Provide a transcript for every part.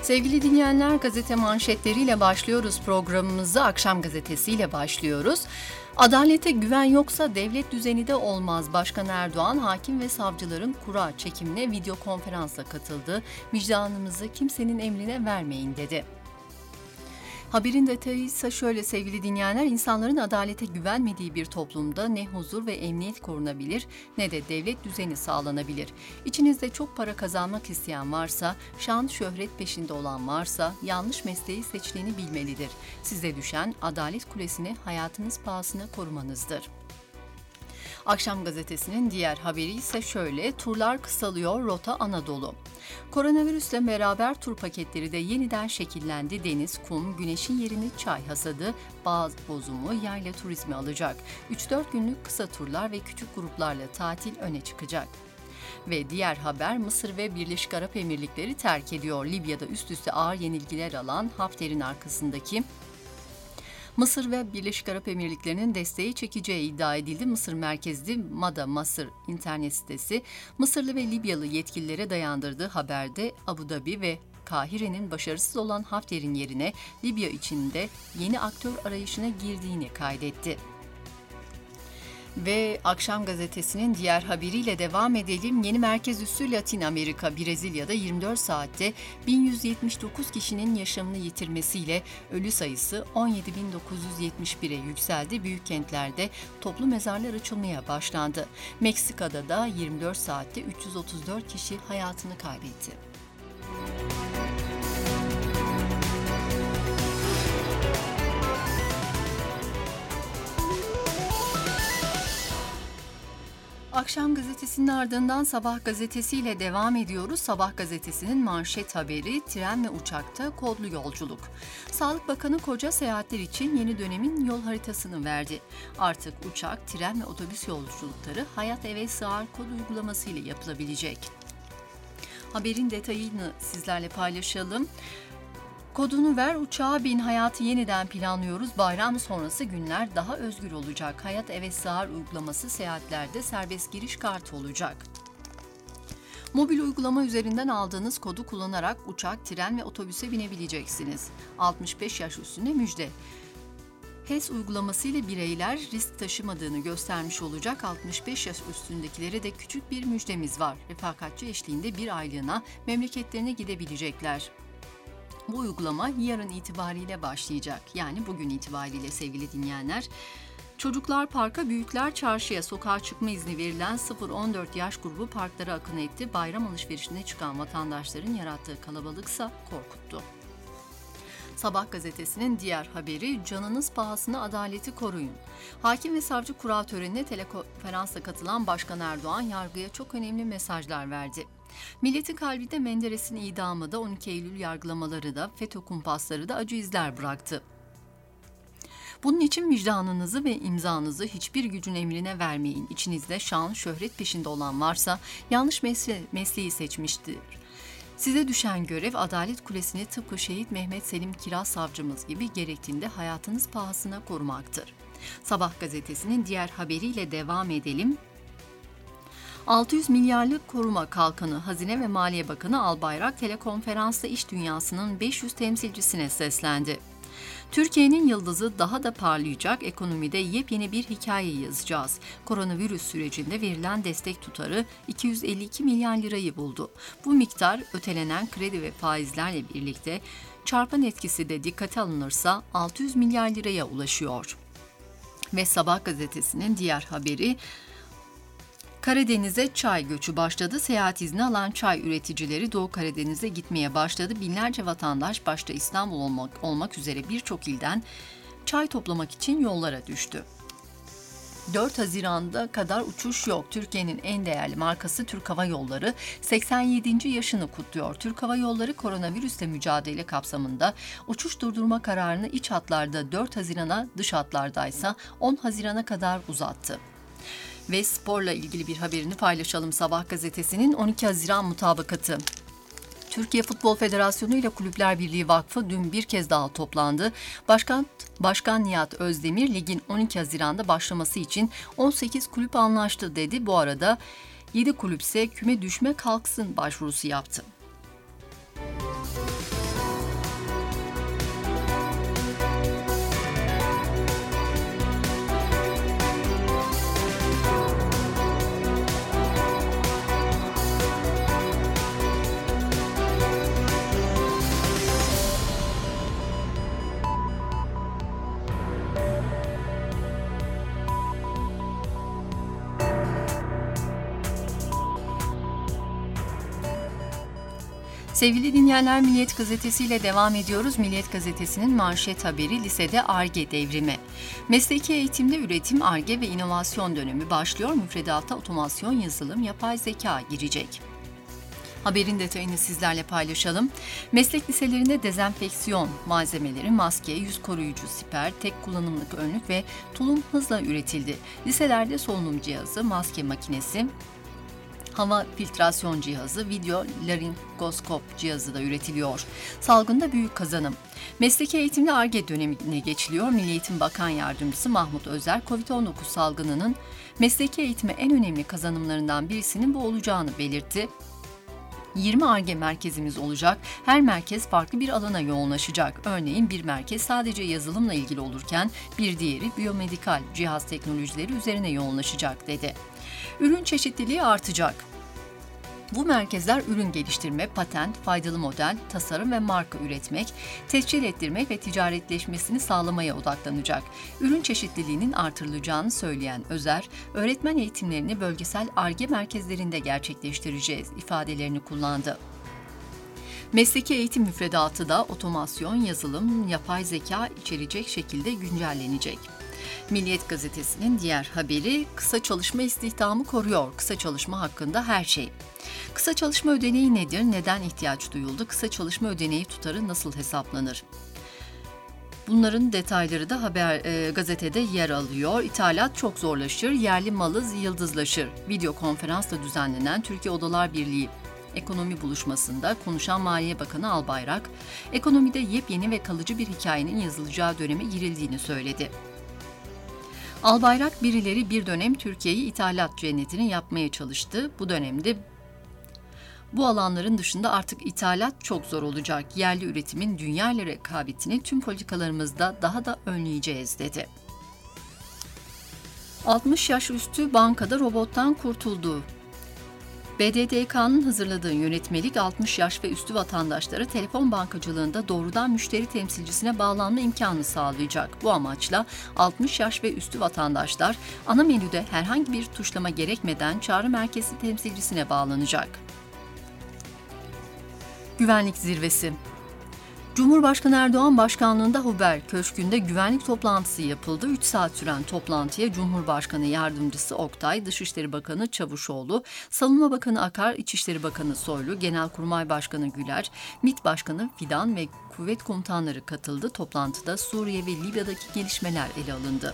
Sevgili dinleyenler, gazete manşetleriyle başlıyoruz programımıza. Akşam gazetesiyle başlıyoruz. Adalete güven yoksa devlet düzeni de olmaz. Başkan Erdoğan, hakim ve savcıların kura çekimine video konferansla katıldı. Vicdanınızı kimsenin emrine vermeyin dedi. Haberin detayı ise şöyle sevgili dinleyenler, insanların adalete güvenmediği bir toplumda ne huzur ve emniyet korunabilir ne de devlet düzeni sağlanabilir. İçinizde çok para kazanmak isteyen varsa, şan şöhret peşinde olan varsa yanlış mesleği seçtiğini bilmelidir. Size düşen adalet kulesini hayatınız pahasına korumanızdır. Akşam gazetesinin diğer haberi ise şöyle: turlar kısalıyor, rota Anadolu. Koronavirüsle beraber tur paketleri de yeniden şekillendi. Deniz, kum, güneşin yerini çay hasadı, bağ bozumu, yayla turizmi alacak. 3-4 günlük kısa turlar ve küçük gruplarla tatil öne çıkacak. Ve diğer haber, Mısır ve Birleşik Arap Emirlikleri terk ediyor. Libya'da üst üste ağır yenilgiler alan Hafter'in arkasındaki Mısır ve Birleşik Arap Emirlikleri'nin desteği çekeceği iddia edildi. Mısır merkezli Mada Masır internet sitesi Mısırlı ve Libyalı yetkililere dayandırdığı haberde Abu Dhabi ve Kahire'nin başarısız olan Hafter'in yerine Libya içinde yeni aktör arayışına girdiğini kaydetti. Ve Akşam gazetesinin diğer haberiyle devam edelim. Yeni merkez üssü Latin Amerika, Brezilya'da 24 saatte 1179 kişinin yaşamını yitirmesiyle ölü sayısı 17.971'e yükseldi. Büyük kentlerde toplu mezarlar açılmaya başlandı. Meksika'da da 24 saatte 334 kişi hayatını kaybetti. Akşam gazetesinin ardından Sabah gazetesiyle devam ediyoruz. Sabah gazetesinin manşet haberi, tren ve uçakta kodlu yolculuk. Sağlık Bakanı koca seyahatler için yeni dönemin yol haritasını verdi. Artık uçak, tren ve otobüs yolculukları Hayat Eve Sığar kod uygulaması ile yapılabilecek. Haberin detayını sizlerle paylaşalım. Kodunu ver, uçağa bin, hayatı yeniden planlıyoruz. Bayram sonrası günler daha özgür olacak. Hayat Eve Sığar uygulaması seyahatlerde serbest giriş kartı olacak. Mobil uygulama üzerinden aldığınız kodu kullanarak uçak, tren ve otobüse binebileceksiniz. 65 yaş üstüne müjde. HES uygulaması ile bireyler risk taşımadığını göstermiş olacak. 65 yaş üstündekilere de küçük bir müjdemiz var. Refakatçi eşliğinde bir aylığına memleketlerine gidebilecekler. Bu uygulama yarın itibariyle başlayacak. Yani bugün itibariyle sevgili dinleyenler. Çocuklar parka, büyükler çarşıya, sokağa çıkma izni verilen 0-14 yaş grubu parklara akın etti. Bayram alışverişine çıkan vatandaşların yarattığı kalabalıksa korkuttu. Sabah gazetesinin diğer haberi, canınız pahasına adaleti koruyun. Hakim ve savcı kura törenine telekonferansla katılan Başkan Erdoğan yargıya çok önemli mesajlar verdi. Milletin kalbinde Menderes'in idamı da 12 Eylül yargılamaları da FETÖ kumpasları da acı izler bıraktı. Bunun için vicdanınızı ve imzanızı hiçbir gücün emrine vermeyin. İçinizde şan, şöhret peşinde olan varsa yanlış mesleği seçmiştir. Size düşen görev Adalet Kulesi'ni tıpkı şehit Mehmet Selim Kiraz savcımız gibi gerektiğinde hayatınız pahasına korumaktır. Sabah gazetesinin diğer haberiyle devam edelim. 600 milyarlık koruma kalkanı Hazine ve Maliye Bakanı Albayrak telekonferansla iş dünyasının 500 temsilcisine seslendi. Türkiye'nin yıldızı daha da parlayacak, ekonomide yepyeni bir hikaye yazacağız. Koronavirüs sürecinde verilen destek tutarı 252 milyar lirayı buldu. Bu miktar ötelenen kredi ve faizlerle birlikte çarpan etkisi de dikkate alınırsa 600 milyar liraya ulaşıyor. Ve Sabah gazetesinin diğer haberi, Karadeniz'e çay göçü başladı. Seyahat izni alan çay üreticileri Doğu Karadeniz'e gitmeye başladı. Binlerce vatandaş başta İstanbul olmak üzere birçok ilden çay toplamak için yollara düştü. 4 Haziran'da kadar uçuş yok. Türkiye'nin en değerli markası Türk Hava Yolları 87. yaşını kutluyor. Türk Hava Yolları koronavirüsle mücadele kapsamında uçuş durdurma kararını iç hatlarda 4 Haziran'a, dış hatlardaysa 10 Haziran'a kadar uzattı. Ve sporla ilgili bir haberini paylaşalım. Sabah gazetesinin 12 Haziran mutabakatı. Türkiye Futbol Federasyonu ile Kulüpler Birliği Vakfı dün bir kez daha toplandı. Başkan Nihat Özdemir ligin 12 Haziran'da başlaması için 18 kulüp anlaştı dedi. Bu arada 7 kulüp ise küme düşme kalksın başvurusu yaptı. Sevgili dinleyenler, Milliyet Gazetesi ile devam ediyoruz. Milliyet Gazetesi'nin manşet haberi lisede Ar-Ge devrimi. Mesleki eğitimde üretim, Ar-Ge ve inovasyon dönemi başlıyor. Müfredata otomasyon, yazılım, yapay zeka girecek. Haberin detayını sizlerle paylaşalım. Meslek liselerinde dezenfeksiyon malzemeleri, maske, yüz koruyucu siper, tek kullanımlık önlük ve tulum hızla üretildi. Liselerde solunum cihazı, maske makinesi, hava filtrasyon cihazı, video laringoskop cihazı da üretiliyor. Salgında büyük kazanım. Mesleki eğitimde Ar-Ge dönemine geçiliyor. Milli Eğitim Bakan Yardımcısı Mahmut Özer, COVID-19 salgınının mesleki eğitime en önemli kazanımlarından birisinin bu olacağını belirtti. 20 Ar-Ge merkezimiz olacak. Her merkez farklı bir alana yoğunlaşacak. Örneğin bir merkez sadece yazılımla ilgili olurken bir diğeri biyomedikal cihaz teknolojileri üzerine yoğunlaşacak dedi. Ürün çeşitliliği artacak. Bu merkezler ürün geliştirme, patent, faydalı model, tasarım ve marka üretmek, tescil ettirmek ve ticaretleşmesini sağlamaya odaklanacak. Ürün çeşitliliğinin artırılacağını söyleyen Özer, öğretmen eğitimlerini bölgesel Ar-Ge merkezlerinde gerçekleştireceğiz ifadelerini kullandı. Mesleki eğitim müfredatı da otomasyon, yazılım, yapay zeka içerecek şekilde güncellenecek. Milliyet Gazetesi'nin diğer haberi, kısa çalışma istihdamı koruyor. Kısa çalışma hakkında her şey. Kısa çalışma ödeneği nedir? Neden ihtiyaç duyuldu? Kısa çalışma ödeneği tutarı nasıl hesaplanır? Bunların detayları da gazetede yer alıyor. İthalat çok zorlaşır, yerli malı yıldızlaşır. Video konferansla düzenlenen Türkiye Odalar Birliği ekonomi buluşmasında konuşan Maliye Bakanı Albayrak, ekonomide yepyeni ve kalıcı bir hikayenin yazılacağı döneme girildiğini söyledi. Albayrak, birileri bir dönem Türkiye'yi ithalat cennetini yapmaya çalıştı. Bu dönemde bu alanların dışında artık ithalat çok zor olacak. Yerli üretimin dünya ile rekabetini tüm politikalarımızda daha da önleyeceğiz dedi. 60 yaş üstü bankada robottan kurtuldu. BDDK'nın hazırladığı yönetmelik 60 yaş ve üstü vatandaşlara telefon bankacılığında doğrudan müşteri temsilcisine bağlanma imkanı sağlayacak. Bu amaçla 60 yaş ve üstü vatandaşlar ana menüde herhangi bir tuşlama gerekmeden çağrı merkezi temsilcisine bağlanacak. Güvenlik zirvesi. Cumhurbaşkanı Erdoğan başkanlığında Huber Köşkü'nde güvenlik toplantısı yapıldı. 3 saat süren toplantıya Cumhurbaşkanı Yardımcısı Oktay, Dışişleri Bakanı Çavuşoğlu, Savunma Bakanı Akar, İçişleri Bakanı Soylu, Genelkurmay Başkanı Güler, MİT Başkanı Fidan ve kuvvet komutanları katıldı. Toplantıda Suriye ve Libya'daki gelişmeler ele alındı.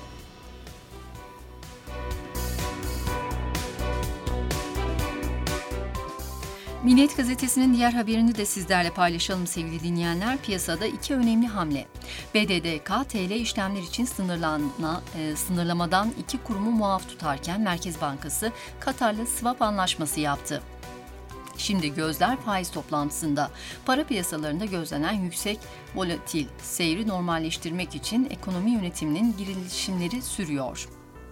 Milliyet Gazetesi'nin diğer haberini de sizlerle paylaşalım sevgili dinleyenler. Piyasada iki önemli hamle. BDDK, TL işlemler için sınırlamadan iki kurumu muaf tutarken Merkez Bankası Katar'la swap anlaşması yaptı. Şimdi gözler faiz toplantısında. Para piyasalarında gözlenen yüksek volatil seyri normalleştirmek için ekonomi yönetiminin girişimleri sürüyor.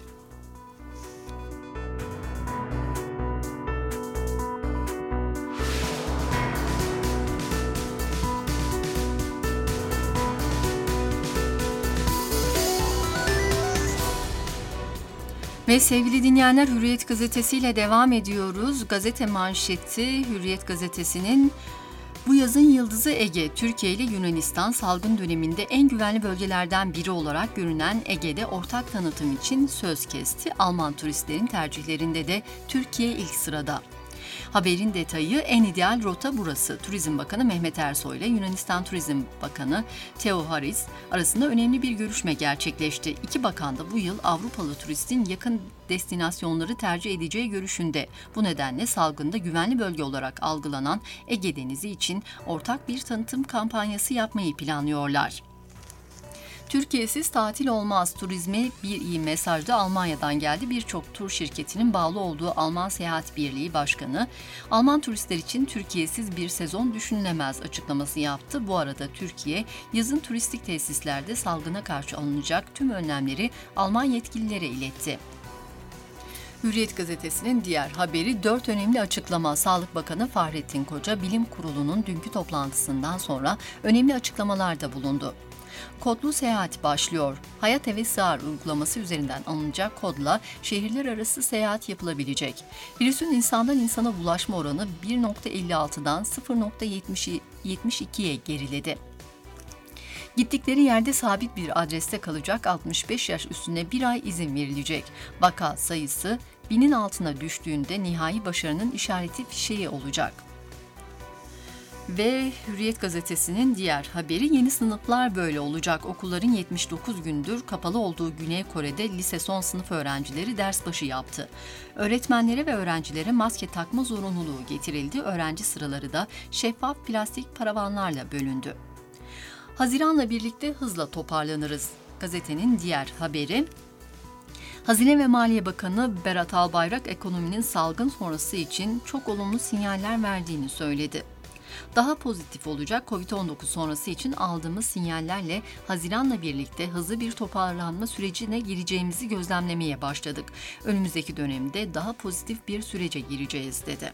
Ve sevgili dinleyenler, Hürriyet Gazetesi ile devam ediyoruz. Gazete manşeti Hürriyet Gazetesi'nin bu yazın yıldızı Ege, Türkiye ile Yunanistan salgın döneminde en güvenli bölgelerden biri olarak görünen Ege'de ortak tanıtım için söz kesti. Alman turistlerin tercihlerinde de Türkiye ilk sırada. Haberin detayı, en ideal rota burası. Turizm Bakanı Mehmet Ersoy ile Yunanistan Turizm Bakanı Theo Haris arasında önemli bir görüşme gerçekleşti. İki bakan da bu yıl Avrupalı turistin yakın destinasyonları tercih edeceği görüşünde. Bu nedenle salgında güvenli bölge olarak algılanan Ege Denizi için ortak bir tanıtım kampanyası yapmayı planlıyorlar. Türkiye'siz tatil olmaz. Turizme bir iyi mesaj da Almanya'dan geldi. Birçok tur şirketinin bağlı olduğu Alman Seyahat Birliği Başkanı, Alman turistler için Türkiye'siz bir sezon düşünülemez açıklaması yaptı. Bu arada Türkiye, yazın turistik tesislerde salgına karşı alınacak tüm önlemleri Alman yetkililere iletti. Hürriyet Gazetesi'nin diğer haberi 4 önemli açıklama. Sağlık Bakanı Fahrettin Koca, Bilim Kurulu'nun dünkü toplantısından sonra önemli açıklamalarda bulundu. Kodlu seyahat başlıyor. Hayat Eve Sığar uygulaması üzerinden alınacak kodla şehirler arası seyahat yapılabilecek. Virüsün insandan insana bulaşma oranı 1,56'dan 0,72'ye geriledi. Gittikleri yerde sabit bir adreste kalacak, 65 yaş üstüne bir ay izin verilecek. Vaka sayısı 1000'in altına düştüğünde nihai başarının işareti fişeği olacak. Ve Hürriyet gazetesinin diğer haberi, yeni sınıflar böyle olacak. Okulların 79 gündür kapalı olduğu Güney Kore'de lise son sınıf öğrencileri ders başı yaptı. Öğretmenlere ve öğrencilere maske takma zorunluluğu getirildi. Öğrenci sıraları da şeffaf plastik paravanlarla bölündü. Haziranla birlikte hızla toparlanırız. Gazetenin diğer haberi, Hazine ve Maliye Bakanı Berat Albayrak ekonominin salgın sonrası için çok olumlu sinyaller verdiğini söyledi. Daha pozitif olacak, Covid-19 sonrası için aldığımız sinyallerle Haziran'la birlikte hızlı bir toparlanma sürecine gireceğimizi gözlemlemeye başladık. Önümüzdeki dönemde daha pozitif bir sürece gireceğiz, dedi.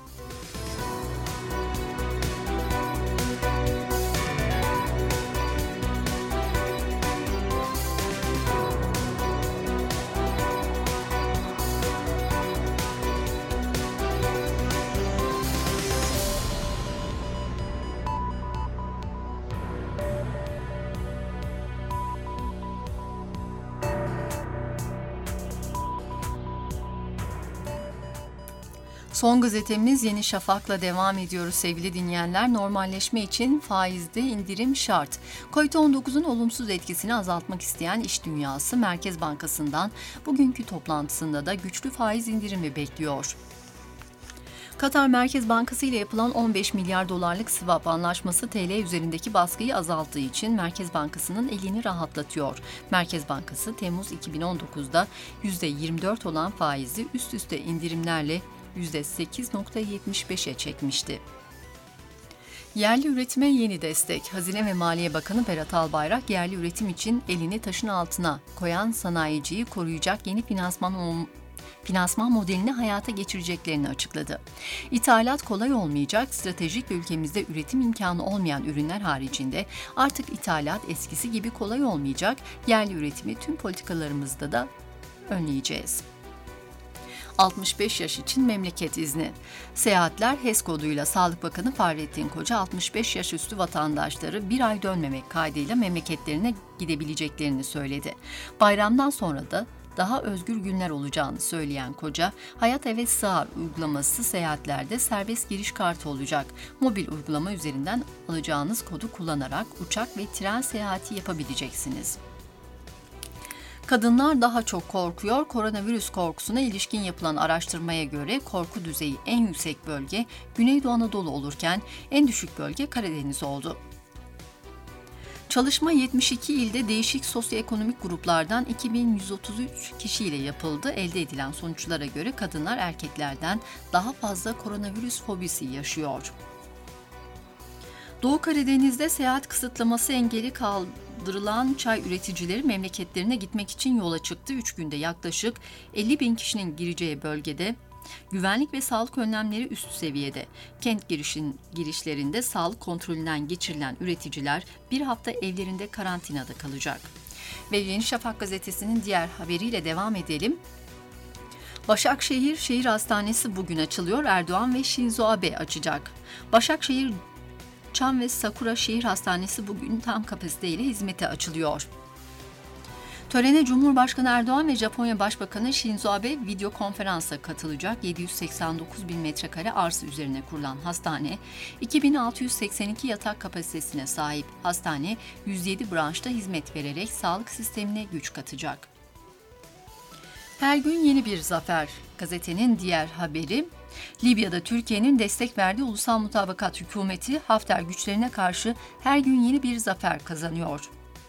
Son gazetemiz Yeni Şafak'la devam ediyoruz sevgili dinleyenler. Normalleşme için faizde indirim şart. Covid-19'un olumsuz etkisini azaltmak isteyen iş dünyası Merkez Bankası'ndan bugünkü toplantısında da güçlü faiz indirimi bekliyor. Katar Merkez Bankası ile yapılan 15 milyar dolarlık swap anlaşması TL üzerindeki baskıyı azalttığı için Merkez Bankası'nın elini rahatlatıyor. Merkez Bankası Temmuz 2019'da %24 olan faizi üst üste indirimlerle %8,75'e çekmişti. Yerli üretime yeni destek. Hazine ve Maliye Bakanı Berat Albayrak, yerli üretim için elini taşın altına koyan sanayiciyi koruyacak yeni finansman modelini hayata geçireceklerini açıkladı. İthalat kolay olmayacak, stratejik ülkemizde üretim imkanı olmayan ürünler haricinde artık ithalat eskisi gibi kolay olmayacak, yerli üretimi tüm politikalarımızda da önleyeceğiz. 65 yaş için memleket izni. Seyahatler HES koduyla Sağlık Bakanı Fahrettin Koca 65 yaş üstü vatandaşları bir ay dönmemek kaydıyla memleketlerine gidebileceklerini söyledi. Bayramdan sonra da daha özgür günler olacağını söyleyen Koca, Hayat Eve Sığar uygulaması seyahatlerde serbest giriş kartı olacak. Mobil uygulama üzerinden alacağınız kodu kullanarak uçak ve tren seyahati yapabileceksiniz. Kadınlar daha çok korkuyor. Koronavirüs korkusuna ilişkin yapılan araştırmaya göre korku düzeyi en yüksek bölge Güneydoğu Anadolu olurken en düşük bölge Karadeniz oldu. Çalışma 72 ilde değişik sosyoekonomik gruplardan 2133 kişiyle yapıldı. Elde edilen sonuçlara göre kadınlar erkeklerden daha fazla koronavirüs fobisi yaşıyor. Doğu Karadeniz'de seyahat kısıtlaması engeli kaldırılan çay üreticileri memleketlerine gitmek için yola çıktı. 3 günde yaklaşık 50 bin kişinin gireceği bölgede güvenlik ve sağlık önlemleri üst seviyede. Kent girişlerinde sağlık kontrolünden geçirilen üreticiler bir hafta evlerinde karantinada kalacak. Ve Yeni Şafak gazetesinin diğer haberiyle devam edelim. Başakşehir Şehir Hastanesi bugün açılıyor. Erdoğan ve Shinzo Abe açacak. Başakşehir Çam ve Sakura Şehir Hastanesi bugün tam kapasiteyle hizmete açılıyor. Törene Cumhurbaşkanı Erdoğan ve Japonya Başbakanı Shinzo Abe video konferansa katılacak. 789 bin metrekare arsa üzerine kurulan hastane, 2682 yatak kapasitesine sahip. Hastane, 107 branşta hizmet vererek sağlık sistemine güç katacak. Her gün yeni bir zafer. Gazetenin diğer haberi, Libya'da Türkiye'nin destek verdiği Ulusal Mutabakat Hükümeti Hafter güçlerine karşı her gün yeni bir zafer kazanıyor.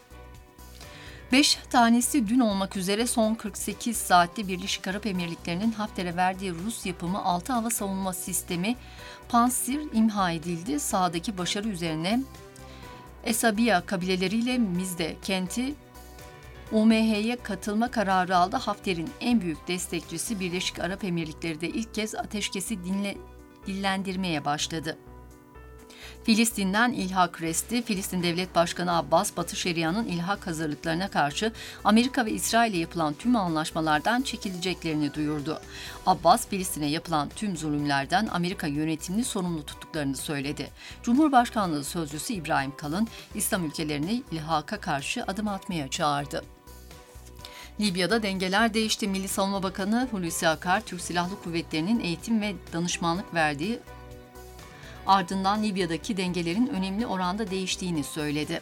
5 tanesi dün olmak üzere son 48 saatte Birleşik Arap Emirlikleri'nin Hafter'e verdiği Rus yapımı 6 hava savunma sistemi Pantsir imha edildi. Sahadaki başarı üzerine Esabiya kabileleriyle Mizde kenti UMH'ye katılma kararı aldı. Hafter'in en büyük destekçisi Birleşik Arap Emirlikleri de ilk kez ateşkesi dillendirmeye başladı. Filistin'den ilhak resti, Filistin Devlet Başkanı Abbas, Batı Şeria'nın ilhak hazırlıklarına karşı Amerika ve İsrail'le yapılan tüm anlaşmalardan çekileceklerini duyurdu. Abbas, Filistin'e yapılan tüm zulümlerden Amerika yönetimini sorumlu tuttuklarını söyledi. Cumhurbaşkanlığı Sözcüsü İbrahim Kalın, İslam ülkelerini ilhaka karşı adım atmaya çağırdı. Libya'da dengeler değişti. Milli Savunma Bakanı Hulusi Akar, Türk Silahlı Kuvvetleri'nin eğitim ve danışmanlık verdiği ardından Libya'daki dengelerin önemli oranda değiştiğini söyledi.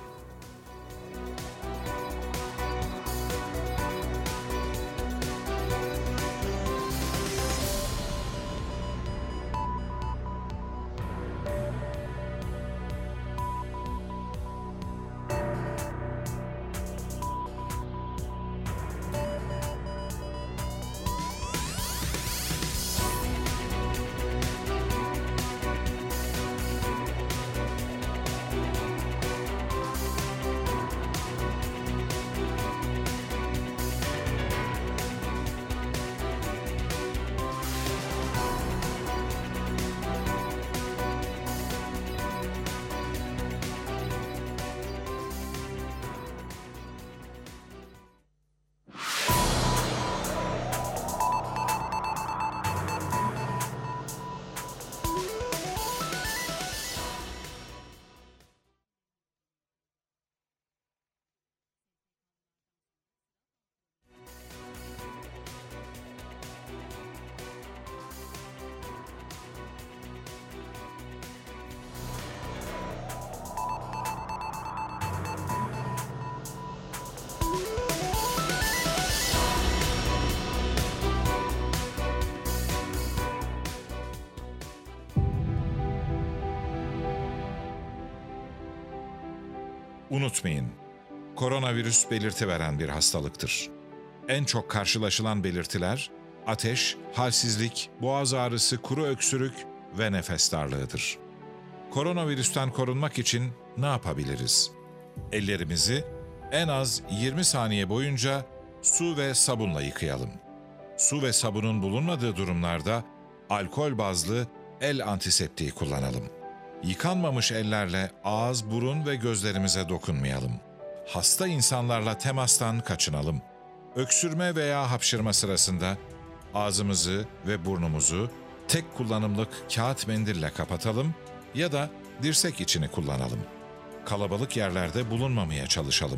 Unutmayın, koronavirüs belirti veren bir hastalıktır. En çok karşılaşılan belirtiler, ateş, halsizlik, boğaz ağrısı, kuru öksürük ve nefes darlığıdır. Koronavirüsten korunmak için ne yapabiliriz? Ellerimizi en az 20 saniye boyunca su ve sabunla yıkayalım. Su ve sabunun bulunmadığı durumlarda alkol bazlı el antiseptiği kullanalım. Yıkanmamış ellerle ağız, burun ve gözlerimize dokunmayalım. Hasta insanlarla temastan kaçınalım. Öksürme veya hapşırma sırasında ağzımızı ve burnumuzu tek kullanımlık kağıt mendille kapatalım ya da dirsek içini kullanalım. Kalabalık yerlerde bulunmamaya çalışalım.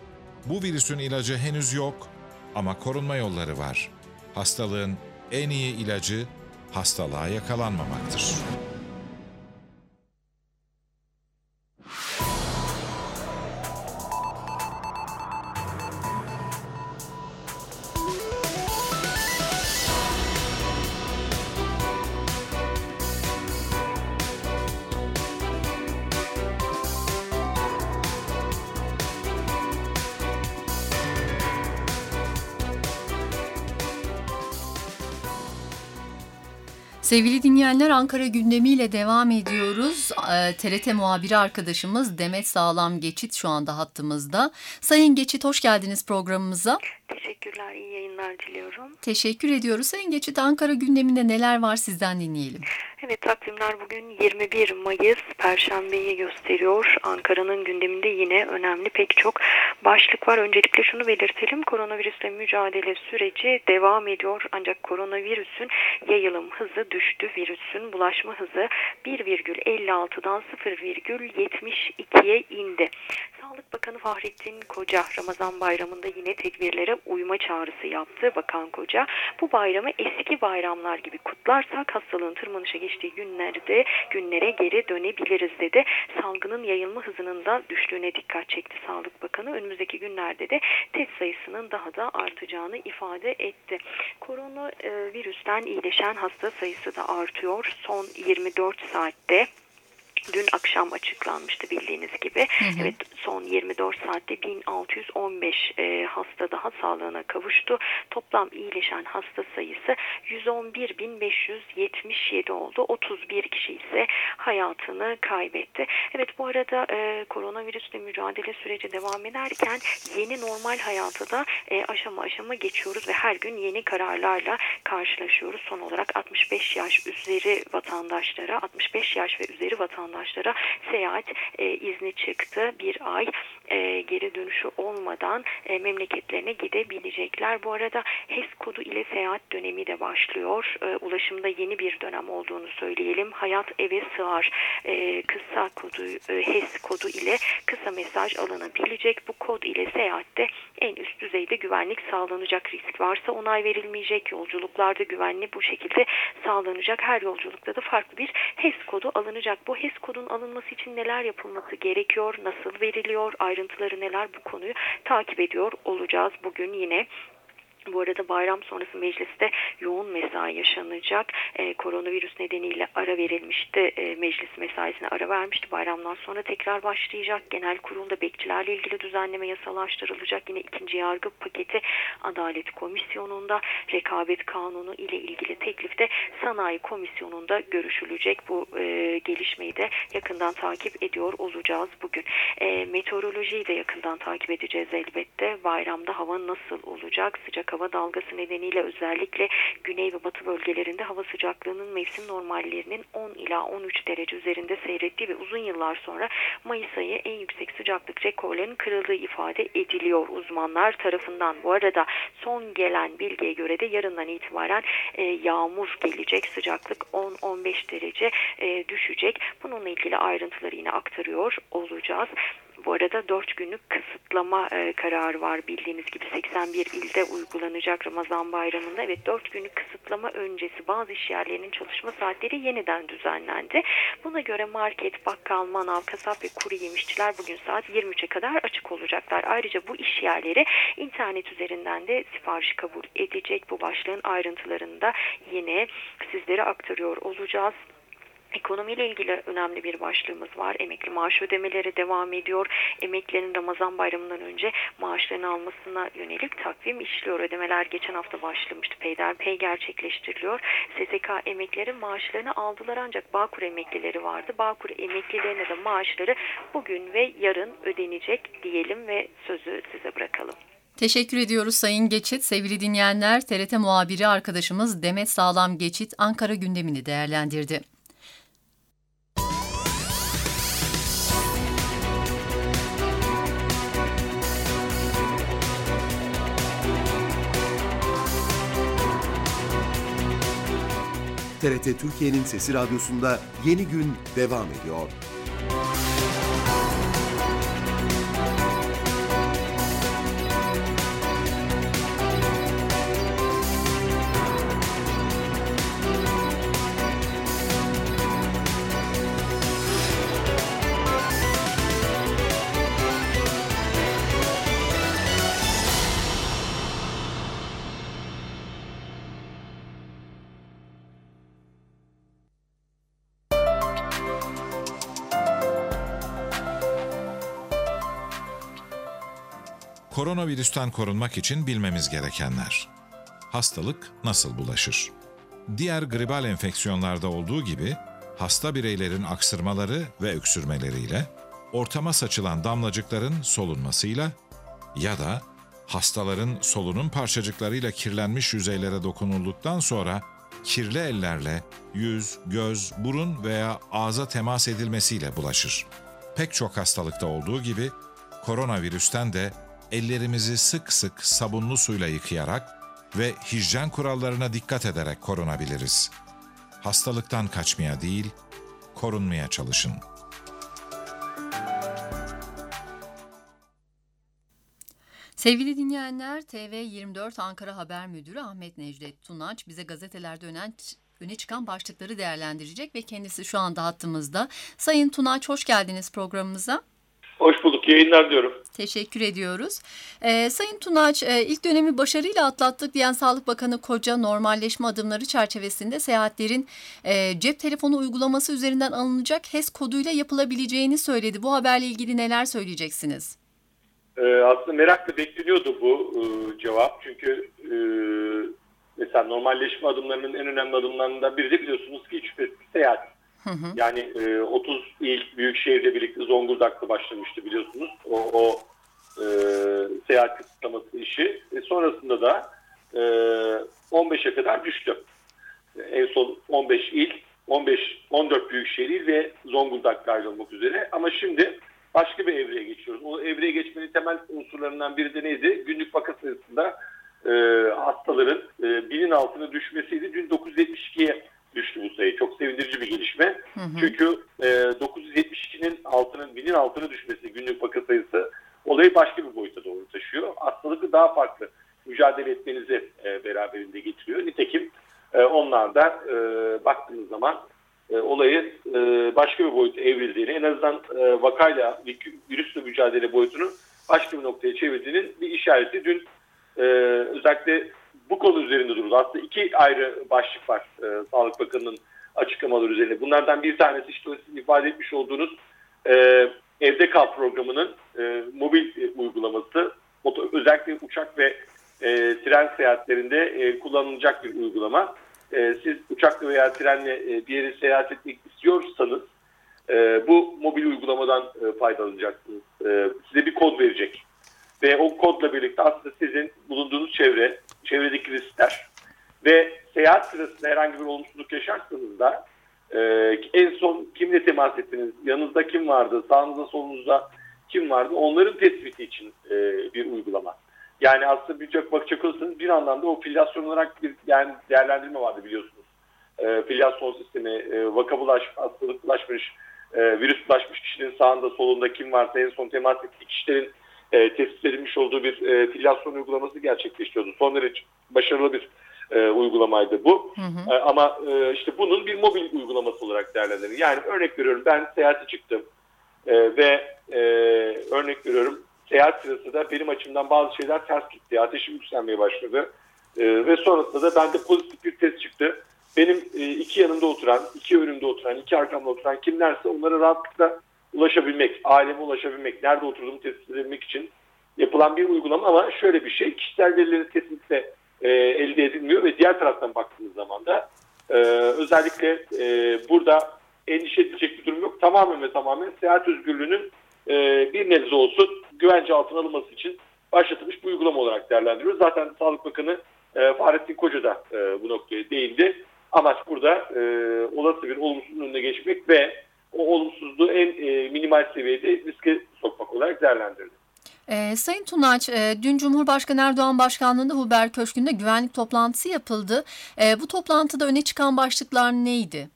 Bu virüsün ilacı henüz yok ama korunma yolları var. Hastalığın en iyi ilacı hastalığa yakalanmamaktır. Sevgili dinleyenler, Ankara gündemiyle devam ediyoruz. TRT muhabiri arkadaşımız Demet Sağlam Geçit şu anda hattımızda. Sayın Geçit, hoş geldiniz programımıza. Teşekkürler, iyi yayınlar diliyorum. Teşekkür ediyoruz. Sayın Geçit, Ankara gündeminde neler var, sizden dinleyelim. Evet, takvimler bugün 21 Mayıs Perşembe'yi gösteriyor. Ankara'nın gündeminde yine önemli pek çok başlık var. Öncelikle şunu belirtelim, koronavirüsle mücadele süreci devam ediyor. Ancak koronavirüsün yayılım hızı düştü. Virüsün bulaşma hızı 1,56'dan 0,72'ye indi. Sağlık Bakanı Fahrettin Koca, Ramazan bayramında yine tedbirlere uyma çağrısı yaptı. Bakan Koca, bu bayramı eski bayramlar gibi kutlarsak hastalığın tırmanışa geçtiği günlere geri dönebiliriz dedi. Salgının yayılma hızının da düştüğüne dikkat çekti Sağlık Bakanı. Önümüzdeki günlerde de test sayısının daha da artacağını ifade etti. Koronavirüsten iyileşen hasta sayısı da artıyor. Son 24 saatte dün akşam açıklanmıştı bildiğiniz gibi. Evet, son 24 saatte 1615 hasta daha sağlığına kavuştu. Toplam iyileşen hasta sayısı 111.577 oldu. 31 kişi ise hayatını kaybetti. Evet, bu arada koronavirüsle mücadele süreci devam ederken yeni normal hayata da aşama aşama geçiyoruz ve her gün yeni kararlarla karşılaşıyoruz. Son olarak 65 yaş ve üzeri vatandaşlara vatandaşlara seyahat izni çıktı. Bir ay geri dönüşü olmadan memleketlerine gidebilecekler. Bu arada HES kodu ile seyahat dönemi de başlıyor. Ulaşımda yeni bir dönem olduğunu söyleyelim. Hayat eve sığar kısa kodu, HES kodu ile kısa mesaj alınabilecek. Bu kod ile seyahatte en üst düzeyde güvenlik sağlanacak. Risk varsa onay verilmeyecek. Yolculuklarda güvenli bu şekilde sağlanacak. Her yolculukta da farklı bir HES kodu alınacak. Bu HES kodun alınması için neler yapılması gerekiyor? Nasıl veriliyor? Ayrıntıları neler? Bu konuyu takip ediyor olacağız bugün yine. Bu arada bayram sonrası mecliste yoğun mesai yaşanacak. Koronavirüs nedeniyle ara verilmişti. Meclis mesaisine ara vermişti. Bayramdan sonra tekrar başlayacak. Genel kurulda bekçilerle ilgili düzenleme yasalaştırılacak. Yine ikinci yargı paketi Adalet Komisyonu'nda, rekabet kanunu ile ilgili teklifte Sanayi Komisyonu'nda görüşülecek. Bu gelişmeyi de yakından takip ediyor olacağız bugün. Meteorolojiyi de yakından takip edeceğiz elbette. Bayramda hava nasıl olacak? Sıcak hava dalgası nedeniyle özellikle güney ve batı bölgelerinde hava sıcaklığının mevsim normallerinin 10 ila 13 derece üzerinde seyrettiği ve uzun yıllar sonra Mayıs ayı en yüksek sıcaklık rekorlarının kırıldığı ifade ediliyor uzmanlar tarafından. Bu arada son gelen bilgiye göre de yarından itibaren yağmur gelecek. Sıcaklık 10-15 derece düşecek. Bununla ilgili ayrıntıları yine aktarıyor olacağız. Bu arada 4 günlük kısıtlama kararı var bildiğiniz gibi 81 ilde uygulanacak Ramazan bayramında. Evet, 4 günlük kısıtlama öncesi bazı işyerlerinin çalışma saatleri yeniden düzenlendi. Buna göre market, bakkal, manav, kasap ve kuru yemişçiler bugün saat 23'e kadar açık olacaklar. Ayrıca bu işyerleri internet üzerinden de sipariş kabul edecek. Bu başlığın ayrıntılarını da yine sizlere aktarıyor olacağız. Ekonomiyle ilgili önemli bir başlığımız var. Emekli maaş ödemeleri devam ediyor. Emeklilerin Ramazan bayramından önce maaşlarını almasına yönelik takvim işliyor. Ödemeler geçen hafta başlamıştı. Peyderpey gerçekleştiriliyor. SSK emeklileri maaşlarını aldılar ancak Bağkur emeklileri vardı. Bağkur emeklilerine de maaşları bugün ve yarın ödenecek diyelim ve sözü size bırakalım. Teşekkür ediyoruz Sayın Geçit. Sevgili dinleyenler, TRT muhabiri arkadaşımız Demet Sağlam Geçit Ankara gündemini değerlendirdi. TRT Türkiye'nin Sesi Radyosu'nda Yeni Gün devam ediyor. Koronavirüsten korunmak için bilmemiz gerekenler. Hastalık nasıl bulaşır? Diğer gribal enfeksiyonlarda olduğu gibi hasta bireylerin aksırmaları ve öksürmeleriyle, ortama saçılan damlacıkların solunmasıyla ya da hastaların solunum parçacıklarıyla kirlenmiş yüzeylere dokunulduktan sonra kirli ellerle yüz, göz, burun veya ağza temas edilmesiyle bulaşır. Pek çok hastalıkta olduğu gibi koronavirüsten de ellerimizi sık sık sabunlu suyla yıkayarak ve hijyen kurallarına dikkat ederek korunabiliriz. Hastalıktan kaçmaya değil, korunmaya çalışın. Sevgili dinleyenler, TV24 Ankara Haber Müdürü Ahmet Necdet Tunaç bize gazetelerde öne çıkan başlıkları değerlendirecek ve kendisi şu anda hattımızda. Sayın Tunaç, hoş geldiniz programımıza. Hoş bulduk, yayınlar diyorum. Teşekkür ediyoruz. Sayın Tunaç, ilk dönemi başarıyla atlattık diyen Sağlık Bakanı Koca, normalleşme adımları çerçevesinde seyahatlerin cep telefonu uygulaması üzerinden alınacak HES koduyla yapılabileceğini söyledi. Bu haberle ilgili neler söyleyeceksiniz? Aslında merakla bekleniyordu bu cevap. Çünkü mesela normalleşme adımlarının en önemli adımlarından biri de biliyorsunuz ki hiç şüphesiz seyahat. Yani 30 il büyükşehirle birlikte Zonguldak'ta başlamıştı biliyorsunuz. O seyahat kısıtlaması işi. Sonrasında da 15'e kadar düştü. En son 15 il 14 büyük şehir ve Zonguldak dahil olmak üzere. Ama şimdi başka bir evreye geçiyoruz. O evreye geçmenin temel unsurlarından biri de neydi? Günlük vaka sayısında hastaların binin altına düşmesiydi. Dün 972'ye düştü bu sayı. Çok sevindirici bir gelişme. Çünkü 972'nin binin altına düşmesi günlük vaka sayısı olayı başka bir boyuta doğru taşıyor. Hastalıkla daha farklı mücadele etmenizi beraberinde getiriyor. Nitekim onlar da baktığınız zaman olayı başka bir boyuta evrildiğini, en azından vakayla, virüsle mücadele boyutunu başka bir noktaya çevirdiğinin bir işareti. Dün özellikle bu konu üzerinde duruldu. Aslında iki ayrı başlık var Sağlık Bakanı'nın açıklamaları üzerine. Bunlardan bir tanesi işte sizin ifade etmiş olduğunuz Evde Kal programının mobil uygulaması. Özellikle uçak ve tren seyahatlerinde kullanılacak bir uygulama. Siz uçakla veya trenle bir yere seyahat etmek istiyorsanız bu mobil uygulamadan faydalanacaksınız. Size bir kod verecek. Ve o kodla birlikte aslında sizin bulunduğunuz çevredeki riskler ve seyahat sırasında herhangi bir olumsuzluk yaşarsanız da en son kimle temas ettiniz, yanınızda kim vardı, sağınızda solunuzda kim vardı, onların tespiti için bir uygulama. Yani aslında bakacak olursanız bir anlamda o filyasyon olarak bir değerlendirme vardı biliyorsunuz. Filyasyon sistemi, hastalık bulaşmış, virüs bulaşmış kişinin sağında solunda kim varsa en son temas ettiği kişilerin tespit edilmiş olduğu bir filyasyon uygulaması gerçekleştiriyordu. Son derece başarılı bir uygulamaydı bu. Ama işte bunun bir mobil uygulaması olarak değerlendirilir. Yani örnek veriyorum, ben seyahate çıktım ve örnek veriyorum seyahat sırasında benim açımdan bazı şeyler ters gitti. Ateşim yükselmeye başladı. Ve sonrasında da bende pozitif bir test çıktı. Benim iki yanımda oturan, iki önümde oturan, iki arkamda oturan kimlerse onlara rahatlıkla ulaşabilmek, aileme ulaşabilmek, nerede oturduğumu tespit edebilmek için yapılan bir uygulama. Ama şöyle bir şey, kişisel verileri kesinlikle elde edilmiyor ve diğer taraftan baktığımız zaman da özellikle burada endişe edecek bir durum yok. Tamamen ve tamamen seyahat özgürlüğünün bir nebze olsun güvence altına alınması için başlatılmış bir uygulama olarak değerlendiriyoruz. Zaten Sağlık Bakanı Fahrettin Koca da bu noktaya değindi. Amaç burada olası bir olumsuzluğun önüne geçmek ve o olumsuzluğu en minimal seviyede riske sokmak olarak değerlendirildi. Sayın Tunaç, dün Cumhurbaşkanı Erdoğan başkanlığında Huber Köşkü'nde güvenlik toplantısı yapıldı. Bu toplantıda öne çıkan başlıklar neydi?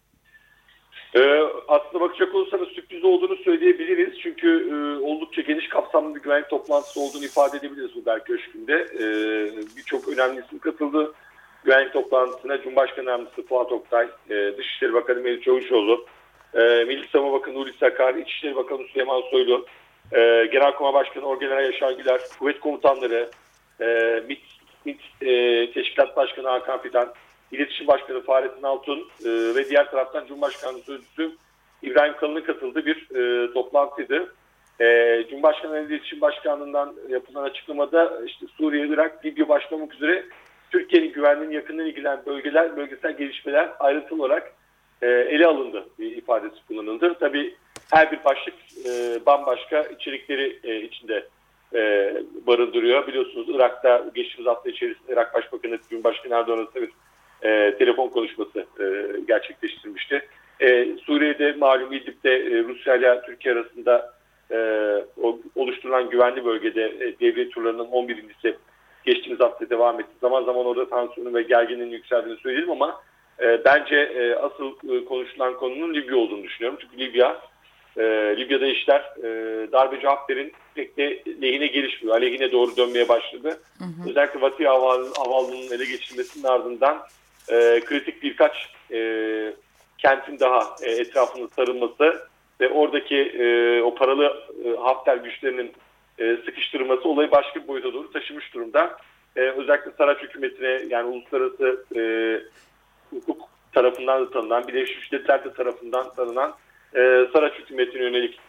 Aslında bakacak olursanız sürpriz olduğunu söyleyebiliriz. Çünkü oldukça geniş kapsamlı bir güvenlik toplantısı olduğunu ifade edebiliriz Huber Köşkü'nde. Birçok önemli isim katıldı güvenlik toplantısına. Cumhurbaşkanı Yardımcısı Fuat Oktay, Dışişleri Bakanı Mevlüt Çavuşoğlu, Milli Savunma Bakanı Hulusi Akar, İçişleri Bakanı Süleyman Soylu, Genelkurmay Başkanı Orgeneral Yaşar Güler, kuvvet komutanları, MİT Teşkilat Başkanı Hakan Fidan, İletişim Başkanı Fahrettin Altun ve diğer taraftan Cumhurbaşkanı Sözcüsü İbrahim Kalın'ın katıldığı bir toplantıydı. Cumhurbaşkanı İletişim Başkanlığı'ndan yapılan açıklamada işte Suriye, Irak, Libya başta olmak üzere Türkiye'nin güvenliğinin yakından ilgilenen bölgesel gelişmeler ayrıntılı olarak ele alındı ifadesi kullanıldı. Tabii her bir başlık bambaşka içerikleri içinde barındırıyor. Biliyorsunuz Irak'ta geçtiğimiz hafta içerisinde Irak Başbakanı Cumhurbaşkanı Erdoğan arasında bir telefon konuşması gerçekleştirmişti. Suriye'de malum İdlib'de Rusya ile Türkiye arasında oluşturulan güvenli bölgede devriye turlarının 11.'si geçtiğimiz hafta devam etti. Zaman zaman orada tansiyonun ve gerginliğin yükseldiğini söyleyelim ama bence asıl konuşulan konunun Libya olduğunu düşünüyorum. Çünkü Libya'da işler darbeci Hafter'in pek de lehine gelişmiyor. Aleyhine doğru dönmeye başladı. Özellikle Vatiye Havaalanı'nın ele geçirilmesinin ardından kritik birkaç kentin daha etrafının sarılması ve oradaki o paralı Hafter güçlerinin sıkıştırılması olayı başka bir boyuta doğru taşımış durumda. Özellikle Saraç hükümetine, yani uluslararası hukuk tarafından da tanınan, Birleşmiş Milletler de tarafından tanınan Saraç hükümetine yönelik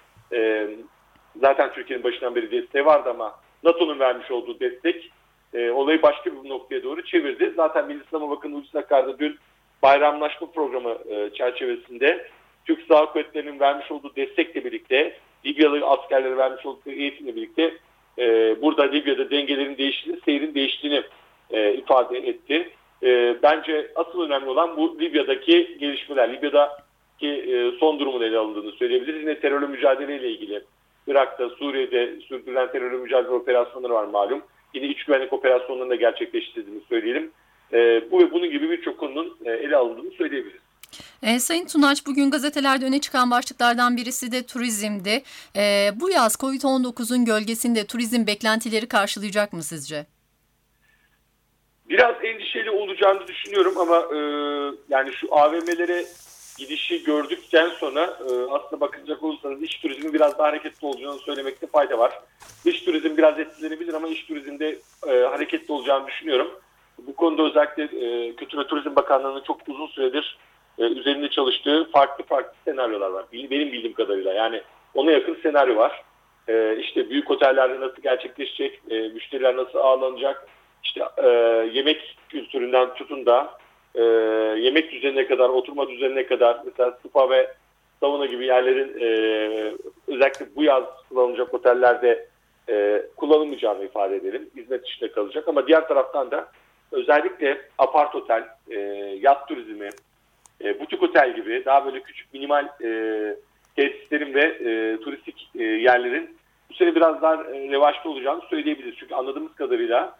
zaten Türkiye'nin başından beri desteği vardı ama NATO'nun vermiş olduğu destek olayı başka bir noktaya doğru çevirdi. Zaten Milli Savunma Bakanı Hulusi Akar da dün bayramlaşma programı çerçevesinde Türk Silahlı Kuvvetleri'nin vermiş olduğu destekle birlikte, Libyalı askerlere vermiş olduğu eğitimle birlikte burada Libya'da dengelerin değiştiğini, seyrin değiştiğini ifade etti. bence asıl önemli olan bu Libya'daki gelişmeler. Libya'daki son durumun ele alındığını söyleyebiliriz. Yine terörle mücadeleyle ilgili Irak'ta, Suriye'de sürdürülen terörle mücadele operasyonları var malum. Yine iç güvenlik operasyonlarını da gerçekleştirdiğini söyleyelim. Bu ve bunun gibi birçok konunun ele alındığını söyleyebiliriz. Sayın Tunaç, bugün gazetelerde öne çıkan başlıklardan birisi de turizmdi. Bu yaz Covid-19'un gölgesinde turizm beklentileri karşılayacak mı sizce? Biraz endişeli olacağını düşünüyorum ama yani şu AVM'lere gidişi gördükten sonra aslında bakacak olursanız iç turizmin biraz daha hareketli olacağını söylemekte fayda var. Dış turizm biraz etkilenebilir ama iç turizmde hareketli olacağını düşünüyorum. Bu konuda özellikle Kültür ve Turizm Bakanlığı'nın çok uzun süredir üzerinde çalıştığı farklı senaryolar var. Benim bildiğim kadarıyla yani ona yakın senaryo var. İşte büyük otellerde nasıl gerçekleşecek, müşteriler nasıl ağırlanacak, işte yemek kültüründen tutun da yemek düzenine kadar, oturma düzenine kadar mesela spa ve sauna gibi yerlerin özellikle bu yaz kullanılacak otellerde kullanılmayacağını ifade edelim. Hizmet dışında kalacak ama diğer taraftan da özellikle apart otel, yat turizmi, butik otel gibi daha böyle küçük minimal tesislerin ve turistik yerlerin bu sene biraz daha revaçta olacağını söyleyebiliriz. Çünkü anladığımız kadarıyla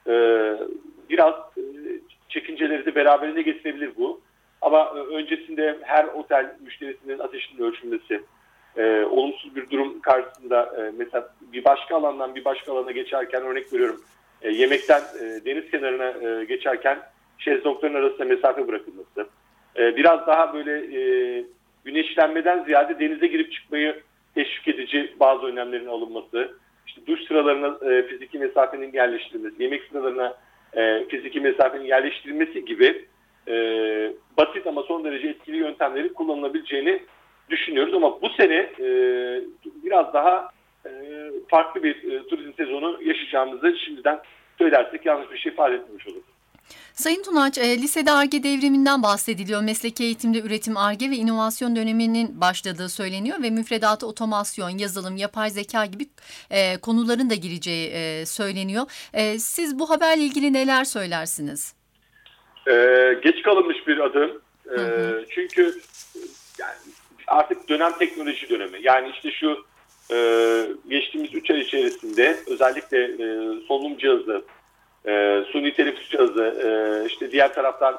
biraz çekinceleri de beraberinde getirebilir bu. Ama öncesinde her otel müşterisinin ateşinin ölçülmesi, olumsuz bir durum karşısında mesela bir başka alandan bir başka alana geçerken örnek veriyorum yemekten deniz kenarına geçerken şezlongların arasında mesafe bırakılması, biraz daha böyle güneşlenmeden ziyade denize girip çıkmayı teşvik edici bazı önlemlerin alınması, işte duş sıralarına fiziki mesafenin yerleştirilmesi, yemek sıralarına fiziki mesafenin yerleştirilmesi gibi basit ama son derece etkili yöntemlerin kullanılabileceğini düşünüyoruz. Ama bu sene biraz daha farklı bir turizm sezonu yaşayacağımızı şimdiden söylersek yanlış bir şey ifade etmemiş oluruz. Sayın Tunaç, lisede Ar-Ge devriminden bahsediliyor. Mesleki eğitimde üretim, Ar-Ge ve inovasyon döneminin başladığı söyleniyor ve müfredata otomasyon, yazılım, yapay zeka gibi konuların da gireceği söyleniyor. Siz bu haberle ilgili neler söylersiniz? Geç kalınmış bir adım. Çünkü yani artık dönem teknoloji dönemi. Yani işte şu geçtiğimiz 3 ay içerisinde özellikle solunum cihazı, suni teneffüs cihazı, işte diğer taraftan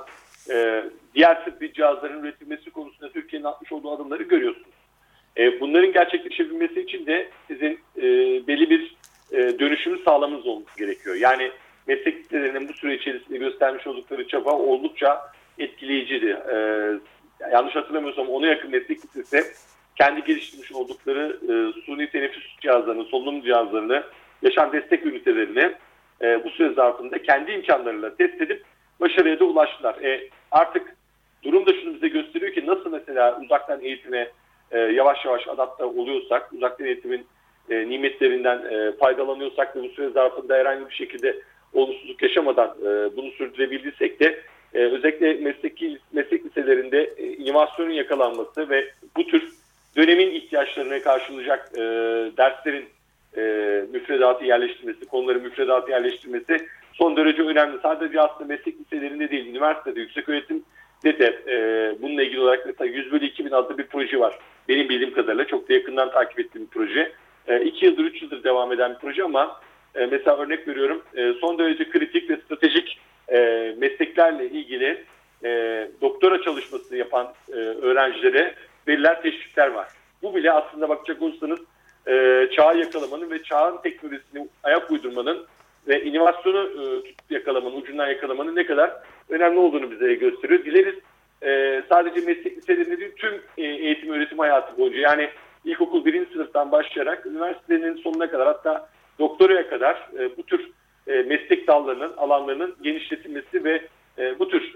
diğer tıbbi cihazların üretilmesi konusunda Türkiye'nin atmış olduğu adımları görüyorsunuz. Bunların gerçekleşebilmesi için de sizin belli bir dönüşümü sağlamanız olması gerekiyor. Yani meslek liselerinin bu süre içerisinde göstermiş oldukları çaba oldukça etkileyiciydi. Yanlış hatırlamıyorsam ona yakın meslek lisesi kendi geliştirmiş oldukları suni teneffüs cihazlarını, solunum cihazlarını, yaşam destek ünitelerini bu süre zarfında kendi imkanlarıyla test edip başarıya da ulaştılar. Artık durum da şunu bize gösteriyor ki nasıl mesela uzaktan eğitime yavaş yavaş adapte oluyorsak, uzaktan eğitimin nimetlerinden faydalanıyorsak ve bu süre zarfında herhangi bir şekilde olumsuzluk yaşamadan bunu sürdürebildiysek de özellikle meslek liselerinde inovasyonun yakalanması ve bu tür dönemin ihtiyaçlarına karşılayacak derslerin müfredatı yerleştirmesi, konuların müfredatı yerleştirmesi son derece önemli. Sadece aslında meslek liselerinde değil, üniversitede, yükseköğretimde de bununla ilgili olarak mesela 100/2000 adlı bir proje var. Benim bildiğim kadarıyla çok da yakından takip ettiğim bir proje. 2 yıldır, 3 yıldır devam eden bir proje ama mesela örnek veriyorum son derece kritik ve stratejik mesleklerle ilgili doktora çalışması yapan öğrencilere verilen teşvikler var. Bu bile aslında bakacak olursanız çağı yakalamanın ve çağın teknolojisini ayak uydurmanın ve inovasyonu yakalamanın, ucundan yakalamanın ne kadar önemli olduğunu bize gösteriyor. Dileriz sadece meslek liselerinde değil tüm eğitim öğretim hayatı boyunca yani ilkokul 1. sınıftan başlayarak üniversitenin sonuna kadar hatta doktoraya kadar bu tür meslek dallarının, alanlarının genişletilmesi ve bu tür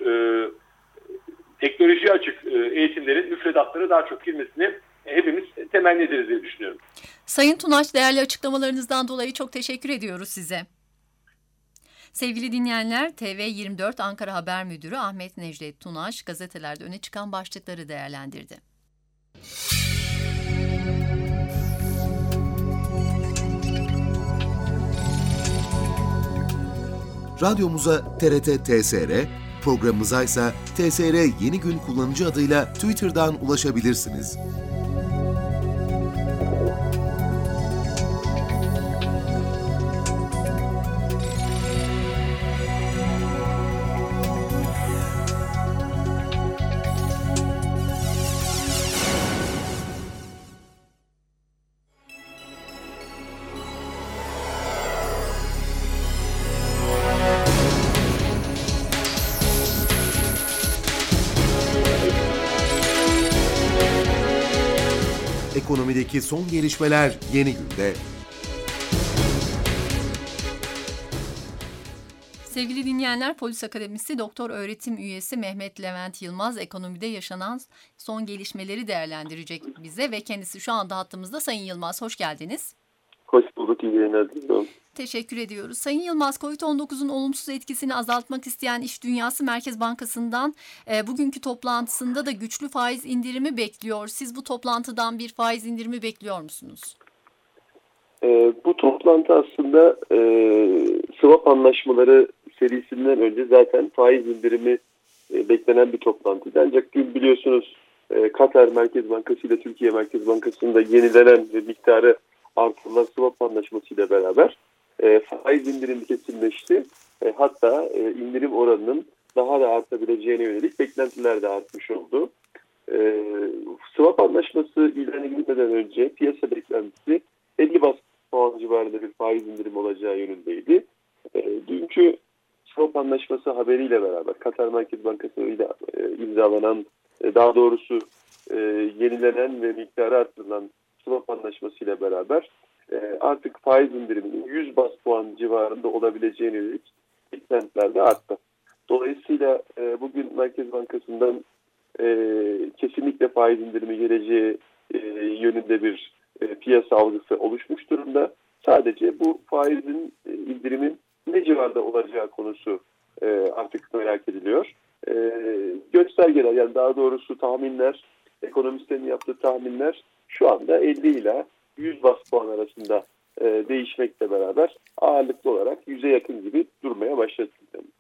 teknolojiye açık eğitimlerin müfredatlara daha çok girmesini hepimiz temenni ederiz diye düşünüyorum. Sayın Tunaç, değerli açıklamalarınızdan dolayı çok teşekkür ediyoruz size. Sevgili dinleyenler, TV24 Ankara Haber Müdürü Ahmet Necdet Tunaç gazetelerde öne çıkan başlıkları değerlendirdi. Radyomuza TRT TSR, Programımıza ise TSR Yeni Gün kullanıcı adıyla Twitter'dan ulaşabilirsiniz. Ekonomideki son gelişmeler Yeni Gün'de. Sevgili dinleyenler, Polis Akademisi Doktor Öğretim Üyesi Mehmet Levent Yılmaz ekonomide yaşanan son gelişmeleri değerlendirecek bize ve kendisi şu anda hattımızda. Sayın Yılmaz, hoş geldiniz. Hoş bulduk, iyi yayınlar diliyorum. Teşekkür ediyoruz. Sayın Yılmaz, Covid-19'un olumsuz etkisini azaltmak isteyen İş Dünyası Merkez Bankası'ndan bugünkü toplantısında da güçlü faiz indirimi bekliyor. Siz bu toplantıdan bir faiz indirimi bekliyor musunuz? Bu toplantı aslında swap anlaşmaları serisinden önce zaten faiz indirimi beklenen bir toplantıydı. Ancak dün biliyorsunuz Katar Merkez Bankası ile Türkiye Merkez Bankası'nda yenilenen ve miktarı artırılan swap anlaşmasıyla beraber faiz indirimi kesinleşti. Hatta indirim oranının daha da artabileceğine yönelik beklentiler de artmış oldu. Swap anlaşması ilan edilmeden önce piyasa beklentisi 50 bas puan civarında bir faiz indirimi olacağı yönündeydi. Dünkü swap anlaşması haberiyle beraber Katar Merkez Bankası ile imzalanan, daha doğrusu yenilenen ve miktarı artırılan swap anlaşmasıyla beraber artık faiz indiriminin 100 bas puan civarında olabileceğine yönelik beklentiler de arttı. Dolayısıyla bugün Merkez Bankası'ndan kesinlikle faiz indirimi geleceği yönünde bir piyasa algısı oluşmuş durumda. Sadece bu faizin indirimin ne civarda olacağı konusu artık merak ediliyor. Göstergeler, yani daha doğrusu tahminler, ekonomistlerin yaptığı tahminler şu anda 50 ile 100 bas puan arasında değişmekle beraber ağırlıklı olarak 100'e yakın gibi durmaya başladı.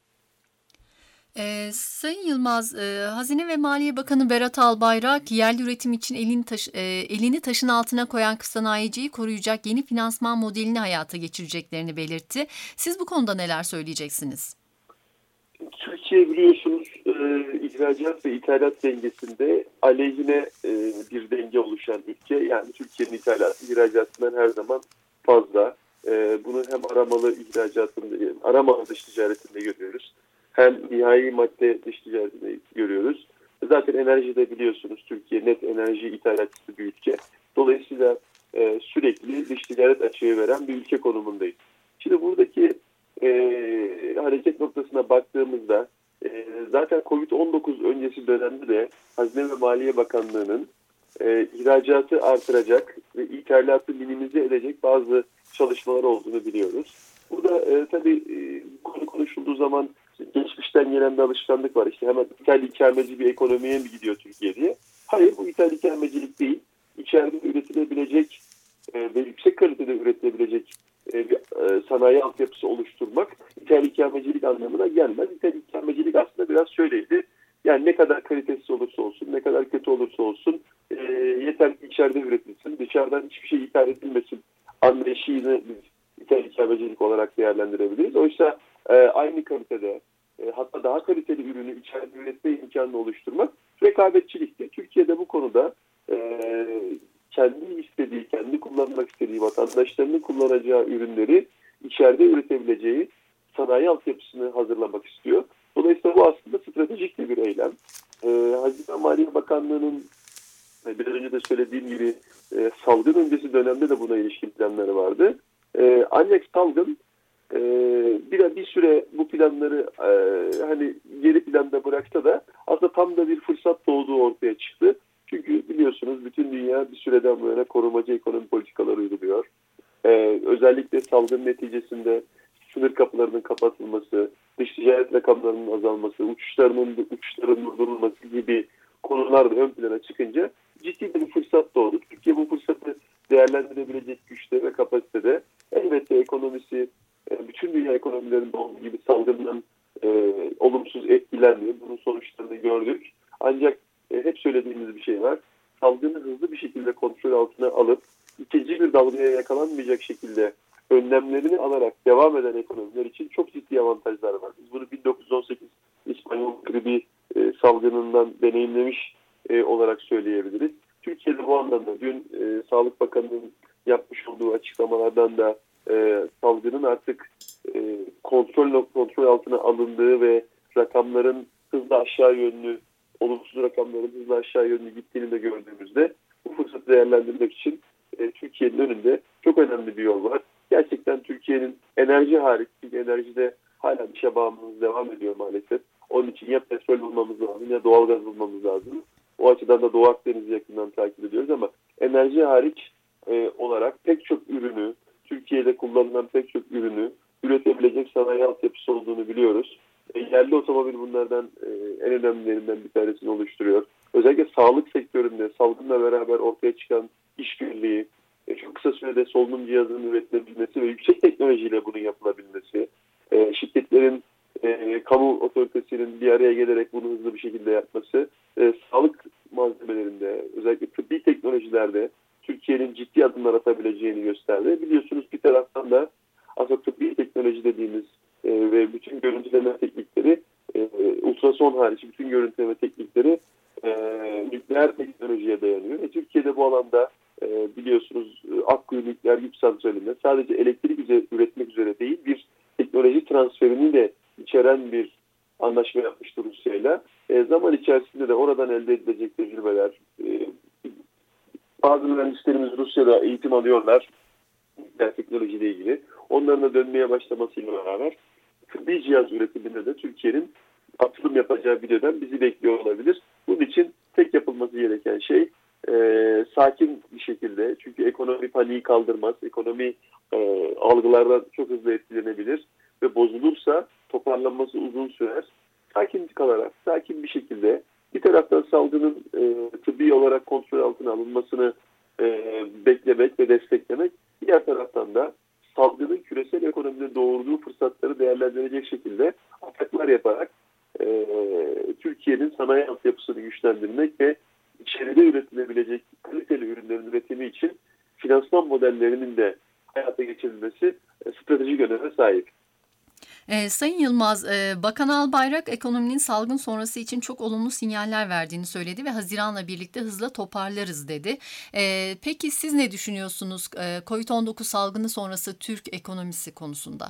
Sayın Yılmaz, Hazine ve Maliye Bakanı Berat Albayrak yerli üretim için elini taşın altına koyan sanayiciyi koruyacak yeni finansman modelini hayata geçireceklerini belirtti. Siz bu konuda neler söyleyeceksiniz? Türkiye biliyorsunuz ihracat ve ithalat dengesinde aleyhine bir denge oluşan ülke. Yani Türkiye'nin ithalatı ihracatından her zaman fazla. Bunu hem aramalı dış ticaretinde görüyoruz. Hem nihai madde dış ticaretinde görüyoruz. Zaten enerjide biliyorsunuz Türkiye net enerji ithalatçısı bir ülke. Dolayısıyla sürekli dış ticaret açığı veren bir ülke konumundayız. Şimdi buradaki hareket noktasına baktığımızda zaten Covid-19 öncesi dönemde de Hazine ve Maliye Bakanlığı'nın ihracatı artıracak ve ithalatı minimize edecek bazı çalışmalar olduğunu biliyoruz. Burada tabii konu konuşulduğu zaman geçmişten gelen bir alışkanlık var. İşte hemen ithal ikameci bir ekonomiye mi gidiyor Türkiye diye. Hayır, bu ithal ikamecilik değil. İçeride üretilebilecek ve yüksek kalitede üretilebilecek bir sanayi altyapısı oluşturmak ithal ikamecilik anlamına gelmez. İthal ikamecilik aslında biraz şöyleydi. Yani ne kadar kalitesiz olursa olsun, ne kadar kötü olursa olsun yeter ki içeride üretilsin, dışarıdan hiçbir şey ithal edilmesin anlayışını ithal ikamecilik olarak değerlendirebiliriz. Oysa aynı kalitede hatta daha kaliteli ürünü içeride üretme imkanını oluşturmak rekabetçilikti. Türkiye'de bu konuda kendi istediği, kendi kullanmak istediği, vatandaşlarının kullanacağı ürünleri içeride üretebileceği sanayi altyapısını hazırlamak istiyor. Dolayısıyla bu aslında stratejik bir eylem. Hazine ve Maliye Bakanlığı'nın biraz önce de söylediğim gibi salgın öncesi dönemde de buna ilişkin planları vardı. Ancak salgın bir süre bu planları hani geri planda bıraksa da aslında tam da bir fırsat doğduğu ortaya çıktı. Çünkü biliyorsunuz bütün dünya bir süreden bu yana korumacı ekonomi politikaları uyguluyor. Özellikle salgın neticesinde sınır kapılarının kapatılması, dış ticaret rakamlarının azalması, uçuşların durdurulması gibi konular da ön plana çıkınca ciddi bir fırsat doğdu. Türkiye bu fırsatı değerlendirebilecek güçte ve kapasitede. Elbette ekonomisi bütün dünya ekonomilerinde olduğu gibi salgından olumsuz etkilenmiyor. Bunun sonuçlarını gördük. Ancak hep söylediğimiz bir şey var. Salgını hızlı bir şekilde kontrol altına alıp ikinci bir dalgaya yakalanmayacak şekilde önlemlerini alarak devam eden ekonomiler için çok ciddi avantajlar var. Biz bunu 1918 İspanyol gribi salgınından deneyimlemiş olarak söyleyebiliriz. Türkiye'de bu anlamda dün Sağlık Bakanı'nın yapmış olduğu açıklamalardan da salgının artık kontrol altına alındığı ve rakamların hızla aşağı yönlü, olumsuz rakamların hızla aşağı yönlü gittiğini de gördüğümüzde bu fırsatı değerlendirmek için Türkiye'nin önünde çok önemli bir yol var. Gerçekten Türkiye'nin enerji hariç, çünkü enerjide hala dışa bağımlılığımız devam ediyor maalesef. Onun için ya petrol bulmamız lazım ya doğalgaz bulmamız lazım. O açıdan da Doğu Akdeniz'i yakından takip ediyoruz ama enerji hariç olarak pek çok ürünü, Türkiye'de kullanılan pek çok ürünü üretebilecek sanayi altyapısı olduğunu biliyoruz. Yerli otomobil bunlardan en önemlilerinden bir tanesini oluşturuyor. Özellikle sağlık sektöründe salgınla beraber ortaya çıkan işbirliği, çok kısa sürede solunum cihazının üretilebilmesi ve yüksek teknolojiyle bunun yapılabilmesi, şirketlerin kamu otoritesinin bir araya gelerek bunu hızlı bir şekilde yapması, sağlık malzemelerinde, özellikle tıbbi teknolojilerde Türkiye'nin ciddi adımlar atabileceğini gösterdi. Biliyorsunuz bir taraftan da aslında tıbbi teknoloji dediğimiz ve bütün görüntüleme teknikleri, ultrason hariç bütün görüntüleme teknikleri nükleer teknolojiye dayanıyor. Türkiye'de bu alanda biliyorsunuz Akkuyu Nükleer Güç Santrali'nde sadece elektrik üretmek üzere değil, bir teknoloji transferini de içeren bir anlaşma yapmıştır Rusya'yla. Zaman içerisinde de oradan elde edilecek tecrübeler, bazı mühendislerimiz Rusya'da eğitim alıyorlar nükleer teknolojiyle ilgili. Onların da dönmeye başlamasıyla beraber tıbbi cihaz üretiminde de Türkiye'nin atılım yapacağı bir dönem bizi bekliyor olabilir. Bunun için tek yapılması gereken şey sakin bir şekilde, çünkü ekonomi paniği kaldırmaz, ekonomi algılardan çok hızlı etkilenebilir ve bozulursa toparlanması uzun sürer. Sakin kalarak, sakin bir şekilde bir taraftan salgının tıbbi olarak kontrol altına alınmasını beklemek ve desteklemek, diğer taraftan da salgının küresel ekonomide doğurduğu fırsatları değerlendirecek şekilde ataklar yaparak Türkiye'nin sanayi altyapısını güçlendirmek ve içeride üretilebilecek kaliteli ürünlerin üretimi için finansman modellerinin de hayata geçirilmesi stratejik öneme sahip. Sayın Yılmaz, Bakan Albayrak ekonominin salgın sonrası için çok olumlu sinyaller verdiğini söyledi ve Haziran'la birlikte hızla toparlarız dedi. Peki siz ne düşünüyorsunuz COVID-19 salgını sonrası Türk ekonomisi konusunda?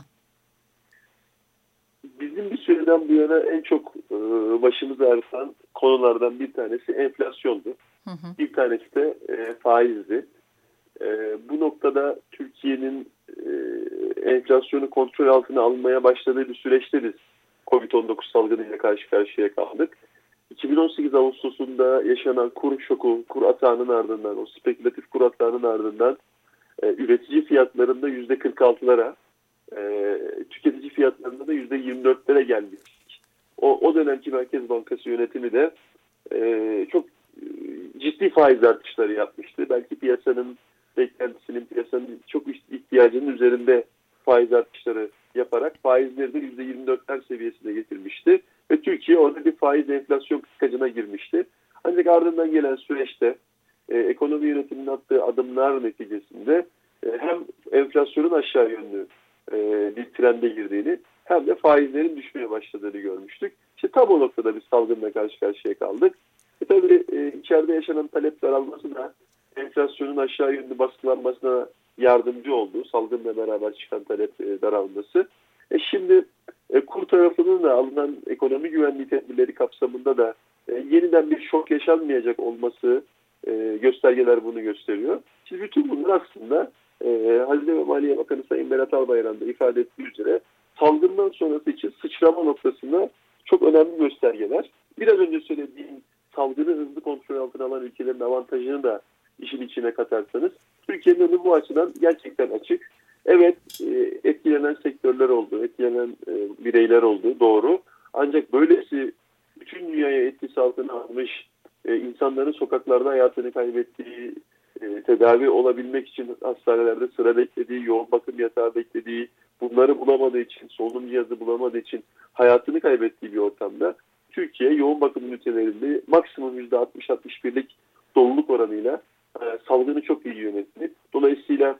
Bizim bir süreden bu yana en çok başımızı ağrıtan konulardan bir tanesi enflasyondu. Hı hı. Bir tanesi de faizdi. Bu noktada Türkiye'nin enflasyonu kontrol altına almaya başladığı bir süreçte biz COVID-19 salgınıyla karşı karşıya kaldık. 2018 Ağustos'unda yaşanan kur şoku, kur atağının ardından, o spekülatif kur atağının ardından üretici fiyatlarında %46'lara, tüketici fiyatlarında da %24'lere gelmiştik. O dönemki Merkez Bankası yönetimi de çok ciddi faiz artışları yapmıştı. Belki piyasanın beklentisinin, piyasanın çok ihtiyacının üzerinde faiz artışları yaparak faizleri de %24'ler seviyesine getirmişti. Ve Türkiye orada bir faiz enflasyon kıskacına girmişti. Ancak ardından gelen süreçte ekonomi yönetiminin attığı adımlar neticesinde hem enflasyonun aşağı yönlü bir trende girdiğini hem de faizlerin düşmeye başladığını görmüştük. İşte tam o noktada bir salgınla karşı karşıya kaldık. Tabii içeride yaşanan talep daralması da enflasyonun aşağı yönlü baskılanmasına yardımcı oldu. Salgınla beraber çıkan talep daralması. Şimdi kur tarafının da alınan ekonomi güvenliği tedbirleri kapsamında da yeniden bir şok yaşanmayacak olması göstergeler bunu gösteriyor. Şimdi bütün bunlar aslında Hazine ve Maliye Bakanı Sayın Berat Albayrak'ın da ifade ettiği üzere salgından sonrası için sıçrama noktasında çok önemli göstergeler. Biraz önce söylediğim salgını hızlı kontrol altına alan ülkelerin avantajını da işin içine katarsanız Türkiye'nin önü bu açıdan gerçekten açık. Evet, etkilenen sektörler oldu, etkilenen bireyler oldu, doğru. Ancak böylesi bütün dünyaya etkisi altına almış, insanların sokaklarda hayatını kaybettiği, tedavi olabilmek için hastanelerde sıra beklediği, yoğun bakım yatağı beklediği, bunları bulamadığı için, solunum cihazı bulamadığı için hayatını kaybettiği bir ortamda Türkiye yoğun bakım ünitelerinde maksimum %60-61'lik doluluk oranıyla salgını çok iyi yönetti. Dolayısıyla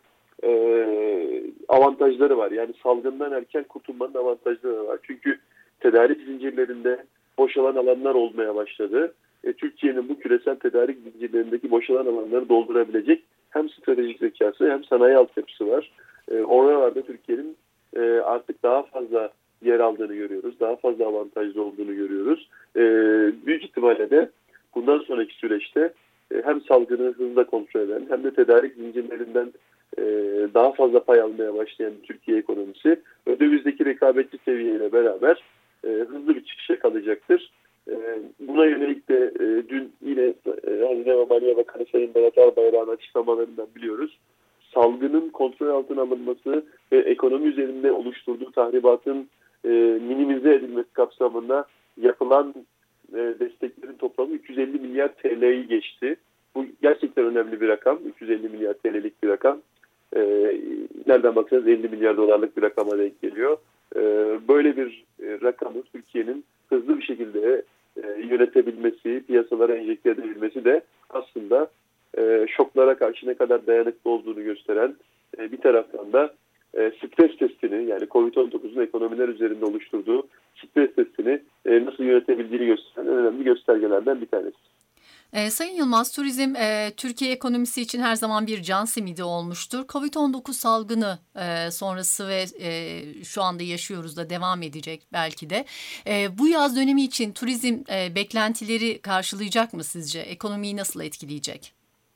avantajları var. Yani salgından erken kurtulmanın avantajları var. Çünkü tedarik zincirlerinde boşalan alanlar olmaya başladı. Türkiye'nin bu küresel tedarik zincirlerindeki boşalan alanları doldurabilecek hem stratejik zekası hem sanayi altyapısı var. Oralarda Türkiye'nin artık daha fazla yer aldığını görüyoruz. Daha fazla avantajlı olduğunu görüyoruz. Büyük ihtimalle de bundan sonraki süreçte hem salgını hızla kontrol eden hem de tedarik zincirlerinden daha fazla pay almaya başlayan Türkiye ekonomisi dövizdeki rekabetçi seviyeyle beraber hızlı bir çıkışa kalacaktır. Buna yönelik de dün yine Hazine ve Maliye Bakanı Sayın Berat Albayrak'ın açıklamalarından biliyoruz. Salgının kontrol altına alınması ve ekonomi üzerinde oluşturduğu tahribatın minimize edilmesi kapsamında yapılan desteklerin toplamı 350 milyar TL'yi geçti. Bu gerçekten önemli bir rakam. 350 milyar TL'lik bir rakam. Nereden baksanız 50 milyar dolarlık bir rakama denk geliyor. Böyle bir rakamı Türkiye'nin hızlı bir şekilde yönetebilmesi, piyasalara enjekte edebilmesi de aslında şoklara karşı ne kadar dayanıklı olduğunu gösteren, bir taraftan da stres testini, yani COVID-19'un ekonomiler üzerinde oluşturduğu stres testini nasıl yönetebildiğini gösteren önemli göstergelerden bir tanesi. Sayın Yılmaz, turizm Türkiye ekonomisi için her zaman bir can simidi olmuştur. Covid-19 salgını sonrası ve şu anda yaşıyoruz da devam edecek belki de. Bu yaz dönemi için turizm beklentileri karşılayacak mı sizce? Ekonomiyi nasıl etkileyecek?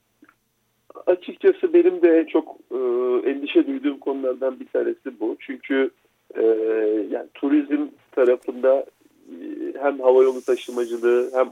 Açıkçası benim de en çok endişe duyduğum konulardan bir tanesi bu. Çünkü yani turizm tarafında hem havayolu taşımacılığı hem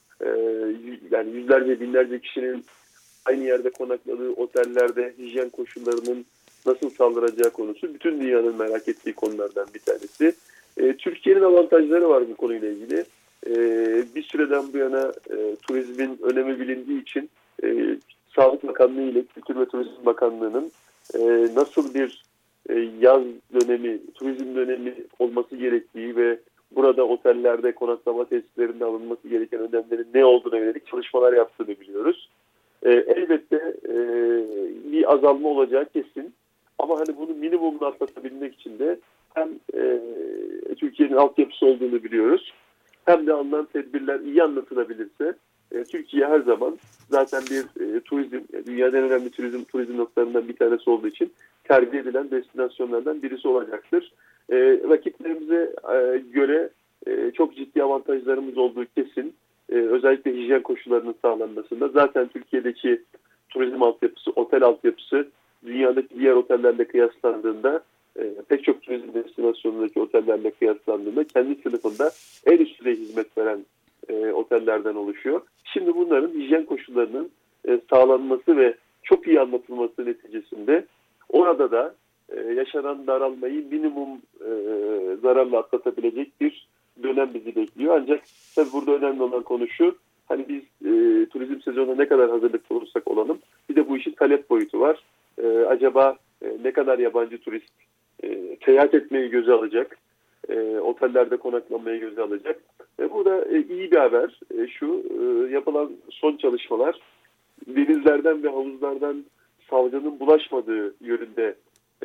yani yüzlerce binlerce kişinin aynı yerde konakladığı otellerde hijyen koşullarının nasıl sağlanacağı konusu bütün dünyanın merak ettiği konulardan bir tanesi. Türkiye'nin avantajları var bu konuyla ilgili. Bir süreden bu yana turizmin önemi bilindiği için Sağlık Bakanlığı ile Kültür ve Turizm Bakanlığı'nın nasıl bir yaz dönemi, turizm dönemi olması gerektiği ve burada otellerde, konaklama tesislerinde alınması gereken önlemlerin ne olduğuna yönelik çalışmalar yaptığını biliyoruz. Elbette bir azalma olacağı kesin. Ama hani bunu minimumla atlatabilmek için de hem Türkiye'nin altyapısı olduğunu biliyoruz. Hem de alınan tedbirler iyi anlatılabilirse Türkiye her zaman zaten bir turizm, dünyanın en önemli turizm noktalarından bir tanesi olduğu için tercih edilen destinasyonlardan birisi olacaktır. Rakiplerimize göre çok ciddi avantajlarımız olduğu kesin. Özellikle hijyen koşullarının sağlanmasında. Zaten Türkiye'deki turizm altyapısı, otel altyapısı dünyadaki diğer otellerle kıyaslandığında pek çok turizm destinasyonundaki otellerle kıyaslandığında kendi sınıfında en üst düzey hizmet veren otellerden oluşuyor. Şimdi bunların hijyen koşullarının sağlanması ve çok iyi anlatılması neticesinde orada da yaşanan daralmayı minimum zararla atlatabilecek bir dönem bizi bekliyor. Ancak tabii burada önemli olan konu şu, hani biz turizm sezonuna ne kadar hazırlıklı olursak olalım, bir de bu işin talep boyutu var. Acaba ne kadar yabancı turist seyahat etmeyi göze alacak, otellerde konaklamayı göze alacak. Burada iyi bir haber şu, yapılan son çalışmalar denizlerden ve havuzlardan salgının bulaşmadığı yönünde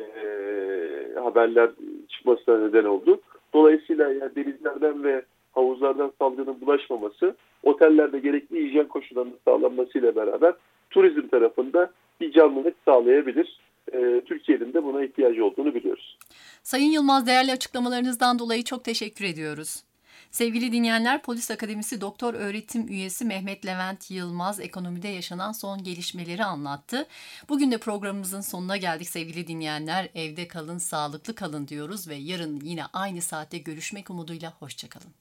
haberler çıkmasına neden oldu. Dolayısıyla yani denizlerden ve havuzlardan salgının bulaşmaması, otellerde gerekli hijyen koşullarının sağlanmasıyla beraber turizm tarafında bir canlılık sağlayabilir. Türkiye'nin de buna ihtiyacı olduğunu biliyoruz. Sayın Yılmaz, değerli açıklamalarınızdan dolayı çok teşekkür ediyoruz. Sevgili dinleyenler, Polis Akademisi Doktor Öğretim Üyesi Mehmet Levent Yılmaz ekonomide yaşanan son gelişmeleri anlattı. Bugün de programımızın sonuna geldik sevgili dinleyenler. Evde kalın, sağlıklı kalın diyoruz ve yarın yine aynı saatte görüşmek umuduyla hoşçakalın.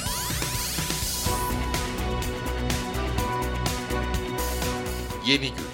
Yeni gün.